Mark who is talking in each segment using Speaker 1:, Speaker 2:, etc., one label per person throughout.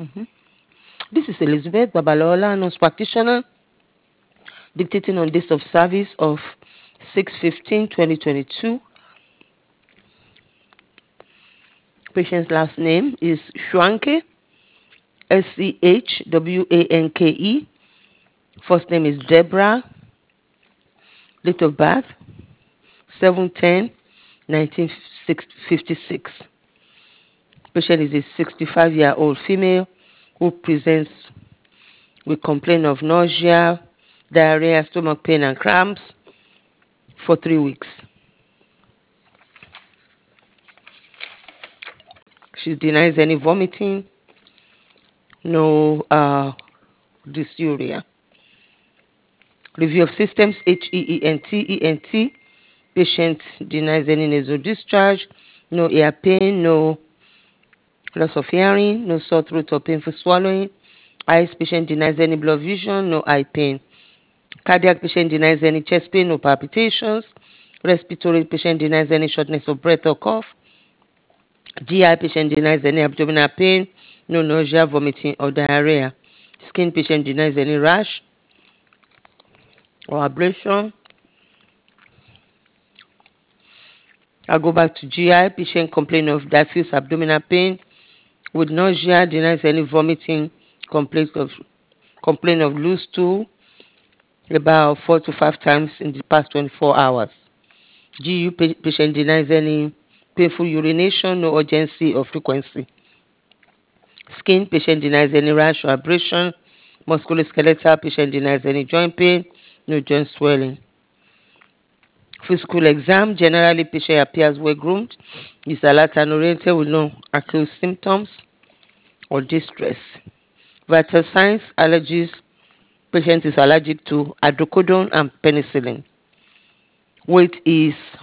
Speaker 1: This is Elizabeth Babalola, nurse practitioner, dictating on dates of service of 6/15/2022. Patient's last name is Schwanke, Schwanke. First name is Deborah. Date of birth 7/10/1956. Patient is a 65-year-old female who presents with complaint of nausea, diarrhea, stomach pain, and cramps for 3 weeks. She denies any vomiting, no dysuria. Review of systems, HEENT. Patient denies any nasal discharge, no ear pain, no loss of hearing, no sore throat or painful swallowing. Eyes, patient denies any blood vision, no eye pain. Cardiac, patient denies any chest pain, no palpitations. Respiratory, patient denies any shortness of breath or cough. GI, patient denies any abdominal pain, no nausea, vomiting, or diarrhea. Skin, patient denies any rash or abrasion. I'll go back to GI. Patient complain of diffuse abdominal pain with nausea, denies any vomiting, complain of loose stool about 4 to 5 times in the past 24 hours. GU patient denies any painful urination, no urgency or frequency. Skin, patient denies any rash or abrasion. Musculoskeletal, patient denies any joint pain, no joint swelling. Physical exam, generally patient appears well groomed, is alert and oriented with no acute symptoms or distress. Vital signs, allergies, patient is allergic to hydrocodone and penicillin. Weight is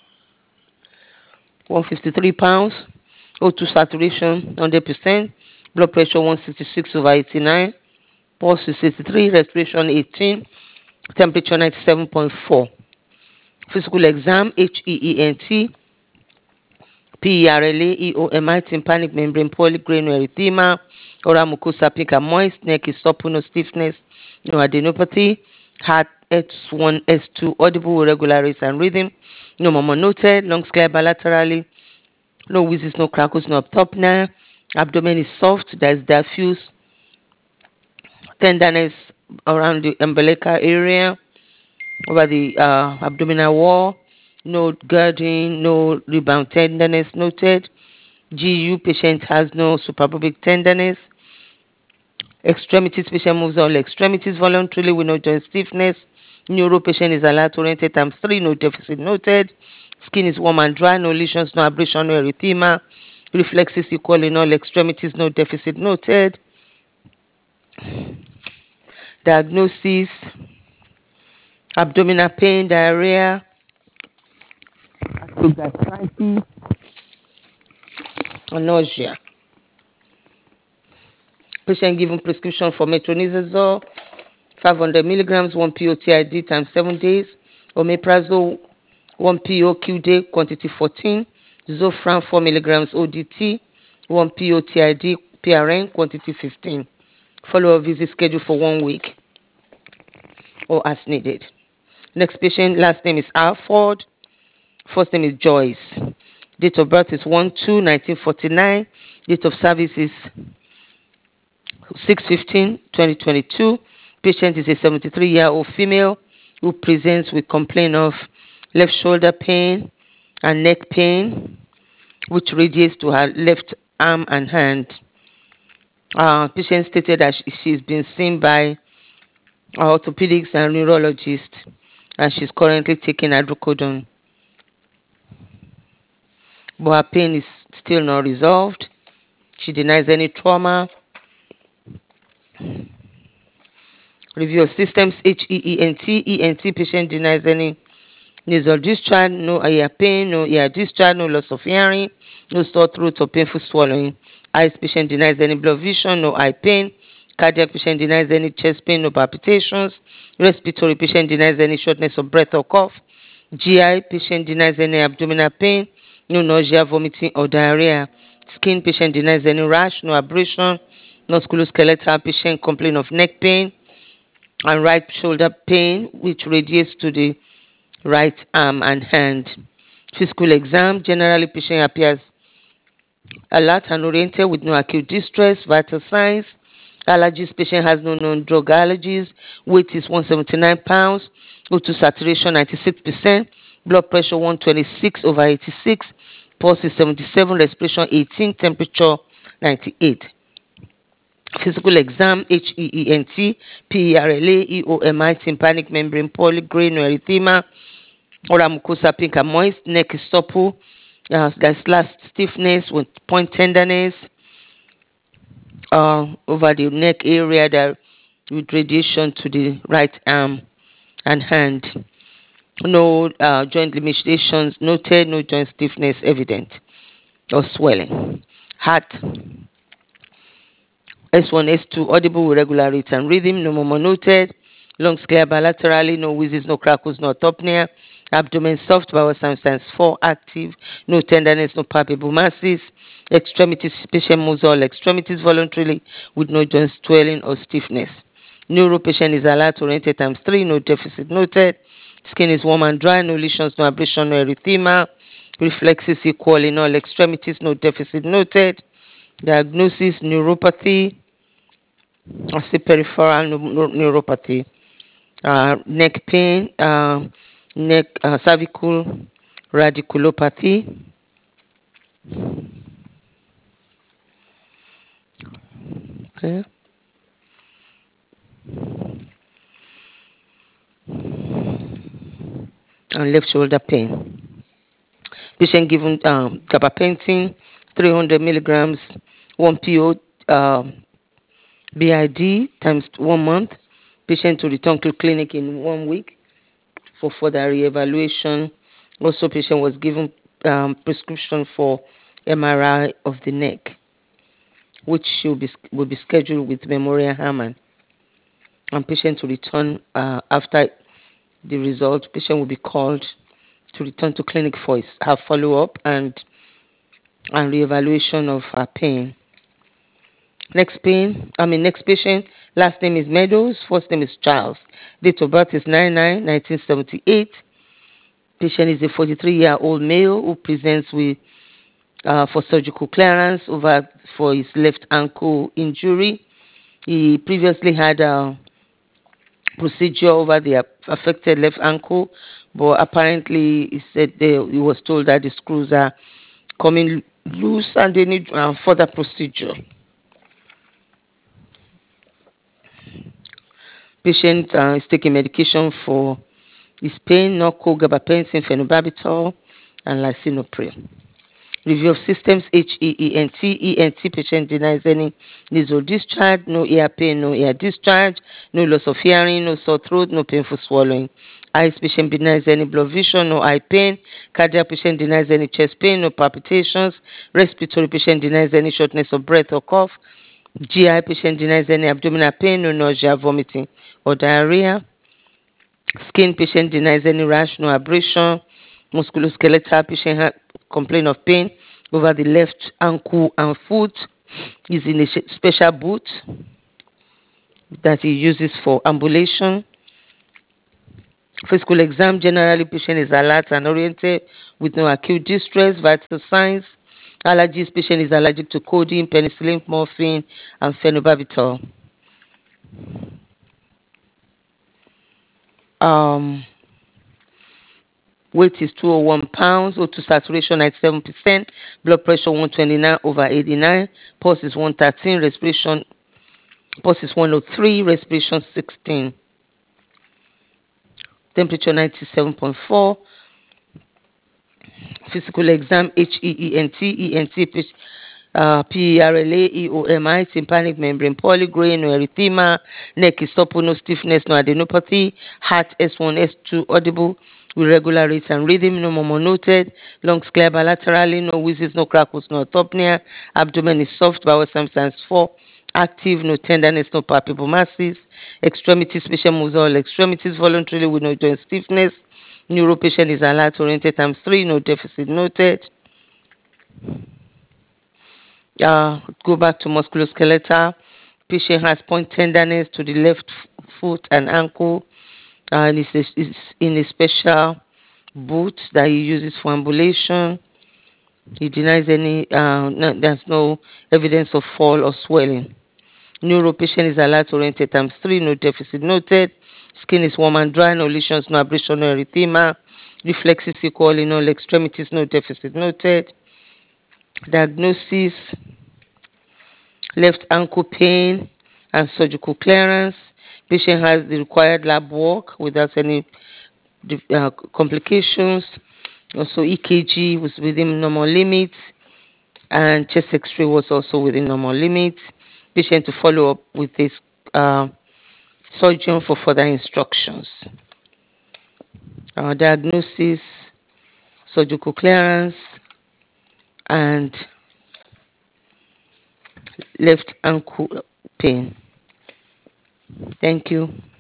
Speaker 1: 153 pounds, O2 saturation 100%, blood pressure 166/89, pulse is 83, respiration 18, temperature 97.4. Physical exam, HEENT, PERLA, EOMI, tympanic membrane polygrain erythema, oral mucosa pink and moist, neck is supple, no stiffness, no adenopathy, heart S1, S2, audible with regular rates and rhythm, no murmur noted, lungs clear bilaterally, no wheezes, no crackles, no abdomen. Abdomen is soft, there is diffuse tenderness around the umbilical area, over the abdominal wall, no girding, no rebound tenderness noted. GU patient has no suprapubic tenderness. Extremities, patient moves all extremities voluntarily with no joint stiffness. Neuro patient is alert oriented times 3, no deficit noted. Skin is warm and dry, no lesions, no abrasion, no erythema. Reflexes equal in all extremities, no deficit noted. Diagnosis, abdominal pain, diarrhea, gastritis, and nausea. Patient given prescription for metronidazole, 500 milligrams, 1 PO TID times 7 days. Omeprazole, 1 PO QD, quantity 14. Zofran, 4 milligrams ODT, 1 PO TID PRN, quantity 15. Follow-up visit scheduled for 1 week or as needed. Next patient, last name is Alford. First name is Joyce. Date of birth is 1/2/1949. Date of service is 6/15/2022. Patient is a 73-year-old female who presents with complaint of left shoulder pain and neck pain, which radiates to her left arm and hand. Patient stated that she's been seen by orthopedics and neurologist, and she's currently taking hydrocodone. But her pain is still not resolved. She denies any trauma. Review of systems, HEENT. Patient denies any nasal discharge, no ear pain, no ear discharge, no loss of hearing, no sore throat or painful swallowing. Eyes, patient denies any blood vision, no eye pain. Cardiac, patient denies any chest pain, no palpitations. Respiratory, patient denies any shortness of breath or cough. GI, patient denies any abdominal pain, no nausea, vomiting, or diarrhea. Skin, patient denies any rash, no abrasion, Musculoskeletal patient complain of neck pain and right shoulder pain, which radiates to the right arm and hand. Physical exam, generally patient appears alert and oriented with no acute distress. Vital signs, allergies, patient has no known drug allergies. Weight is 179 pounds. O2 saturation 96%. Blood pressure 126/86. Pulse is 77. Respiration 18. Temperature 98. Physical exam, HEENT, PERLA, EOMI, tympanic membrane polygrain erythema, oral mucosa pink and moist, neck is supple, there's last stiffness with point tenderness over the neck area that with radiation to the right arm and hand. No joint limitations noted, no joint stiffness evident or swelling. Heart S1, S2, audible with regular rate and rhythm, no murmur noted. Lungs clear bilaterally, no wheezes, no crackles, no autopnea. Abdomen soft, bowel signs 4 active, no tenderness, no palpable masses. Extremities, patient moves all extremities voluntarily with no joint swelling or stiffness. Neuro patient is alert, oriented ×3, no deficit noted. Skin is warm and dry, no lesions, no abrasion, no erythema. Reflexes equal in all extremities, no deficit noted. Diagnosis, neuropathy, I say peripheral neuropathy, neck pain, neck cervical radiculopathy, okay, and left shoulder pain. Patient given gabapentin 300 milligrams, 1 PO BID times 1 month. Patient to return to clinic in 1 week for further re-evaluation. Also, patient was given prescription for MRI of the neck, which will be scheduled with Memorial Hermann. And patient to return after the result. Patient will be called to return to clinic for her follow-up and re-evaluation of her pain. Next patient, last name is Meadows, first name is Charles. Date of birth is 9/9/1978. Patient is a 43-year-old male who presents with for surgical clearance for his left ankle injury. He previously had a procedure over the affected left ankle, but apparently he said he was told that the screws are coming loose and they need further procedure. Patient is taking medication for his pain, Norco, gabapentin, phenobarbital, and lisinopril. Review of systems, HEENT. ENT patient denies any nasal discharge, no ear pain, no ear discharge, no loss of hearing, no sore throat, no painful swallowing. Eyes patient denies any blood vision, no eye pain. Cardiac patient denies any chest pain, no palpitations. Respiratory patient denies any shortness of breath or cough. GI patient denies any abdominal pain, no nausea, vomiting, or diarrhea. Skin patient denies any rash, no abrasion. Musculoskeletal patient complain of pain over the left ankle and foot. Is in a special boot that he uses for ambulation. Physical exam, generally patient is alert and oriented with no acute distress. Vital signs, allergies, patient is allergic to codeine, penicillin, morphine, and phenobarbital. Weight is 201 pounds, O2 saturation 97%, blood pressure 129/89, pulse is 113, pulse is 103, respiration 16, temperature 97.4. Physical exam, HEENT, PERLA, EOMI, tympanic membrane polygrain, no erythema, neck is supple, no stiffness, no adenopathy, heart S1, S2, audible with regular rate and rhythm, no murmur noted, lungs clear bilaterally, no wheezes, no crackles, no autopnea, abdomen is soft, bowel signs 4, active, no tenderness, no palpable masses, extremities, patient moves all extremities voluntarily with no joint stiffness, neuro patient is alert, oriented ×3, no deficit noted. Go back to musculoskeletal. Patient has point tenderness to the left foot and ankle, and is in a special boot that he uses for ambulation. He denies any, no, there's no evidence of fall or swelling. Neuro patient is alert oriented ×3, no deficit noted. Skin is warm and dry, no lesions, no abrasion, no erythema. Reflexes equal in all extremities, no deficit noted. Diagnosis: left ankle pain and surgical clearance. Patient has the required lab work without any complications. Also, EKG was within normal limits, and chest X-ray was also within normal limits. Patient to follow up with his surgeon for further instructions. Diagnosis: surgical clearance and left ankle pain. Thank you.